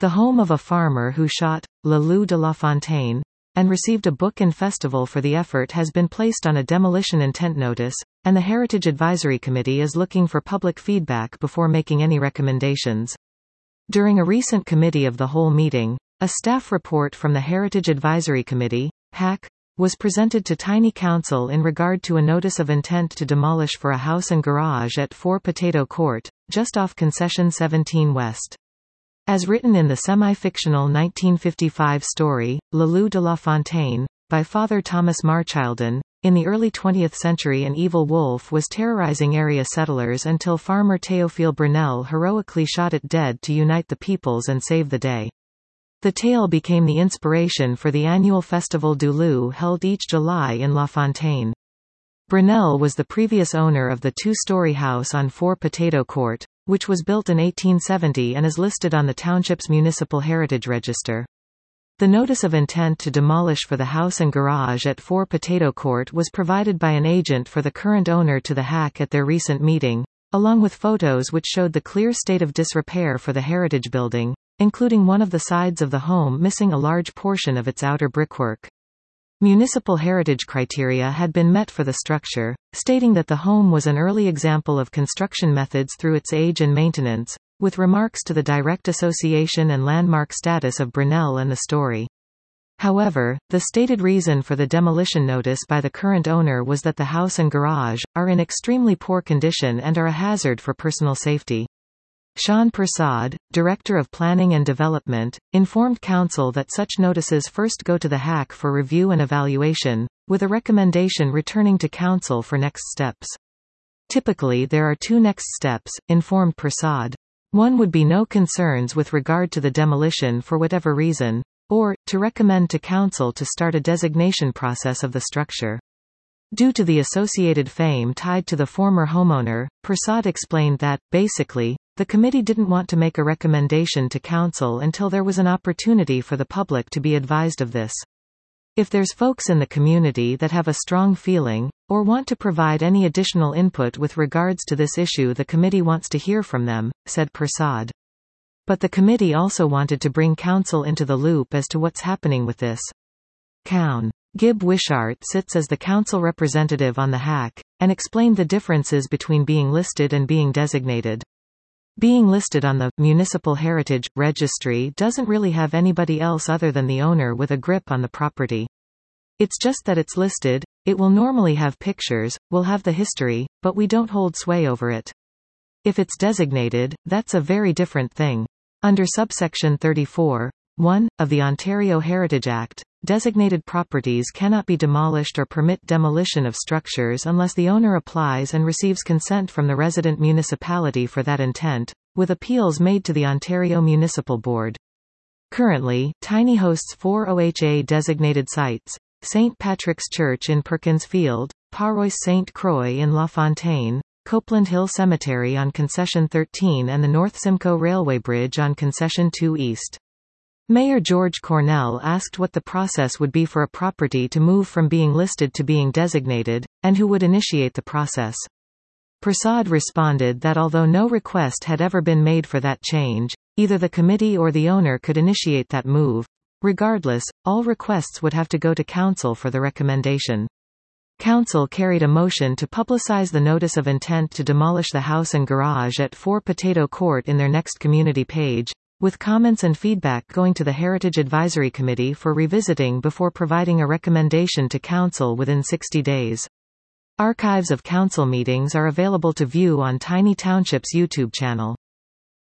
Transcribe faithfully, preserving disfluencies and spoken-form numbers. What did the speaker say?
The home of a farmer who shot Le Loup de la Fontaine and received a book and festival for the effort has been placed on a demolition intent notice, and the Heritage Advisory Committee is looking for public feedback before making any recommendations. During a recent Committee of the Whole meeting, a staff report from the Heritage Advisory Committee, H A C, was presented to Tiny Council in regard to a notice of intent to demolish for a house and garage at four Potato Court, just off Concession seventeen West. As written in the semi-fictional nineteen fifty-five story, Le Loup de la Fontaine, by Father Thomas Marchildon, in the early twentieth century an evil wolf was terrorizing area settlers until farmer Théophile Brunel heroically shot it dead to unite the peoples and save the day. The tale became the inspiration for the annual Festival du Loup held each July in La Fontaine. Brunel was the previous owner of the two-story house on four Potato Court, which was built in eighteen seventy and is listed on the township's municipal heritage register. The notice of intent to demolish for the house and garage at four Potato Court was provided by an agent for the current owner to the H A C at their recent meeting, along with photos which showed the clear state of disrepair for the heritage building, including one of the sides of the home missing a large portion of its outer brickwork. Municipal heritage criteria had been met for the structure, stating that the home was an early example of construction methods through its age and maintenance, with remarks to the direct association and landmark status of Brunel and the story. However, the stated reason for the demolition notice by the current owner was that the house and garage are in extremely poor condition and are a hazard for personal safety. Sean Persad, Director of Planning and Development, informed Council that such notices first go to the H A C for review and evaluation, with a recommendation returning to Council for next steps. Typically there are two next steps, informed Persad. One would be no concerns with regard to the demolition for whatever reason, or, to recommend to Council to start a designation process of the structure. Due to the associated fame tied to the former homeowner, Persad explained that, basically, the committee didn't want to make a recommendation to Council until there was an opportunity for the public to be advised of this. If there's folks in the community that have a strong feeling, or want to provide any additional input with regards to this issue, the committee wants to hear from them, said Persad. But the committee also wanted to bring Council into the loop as to what's happening with this. Coun. Gib Wishart sits as the Council representative on the H A C, and explained the differences between being listed and being designated. Being listed on the Municipal Heritage Registry doesn't really have anybody else other than the owner with a grip on the property. It's just that it's listed, it will normally have pictures, will have the history, but we don't hold sway over it. If it's designated, that's a very different thing. Under subsection thirty-four, one, of the Ontario Heritage Act, designated properties cannot be demolished or permit demolition of structures unless the owner applies and receives consent from the resident municipality for that intent, with appeals made to the Ontario Municipal Board. Currently, Tiny hosts four O H A-designated sites: Saint Patrick's Church in Perkins Field, Paroisse Saint Croix in La Fontaine, Copeland Hill Cemetery on Concession thirteen and the North Simcoe Railway Bridge on Concession two East. Mayor George Cornell asked what the process would be for a property to move from being listed to being designated, and who would initiate the process. Persad responded that although no request had ever been made for that change, either the committee or the owner could initiate that move. Regardless, all requests would have to go to Council for the recommendation. Council carried a motion to publicize the notice of intent to demolish the house and garage at four Potato Court in their next community page, with comments and feedback going to the Heritage Advisory Committee for revisiting before providing a recommendation to Council within sixty days. Archives of Council meetings are available to view on Tiny Township's YouTube channel.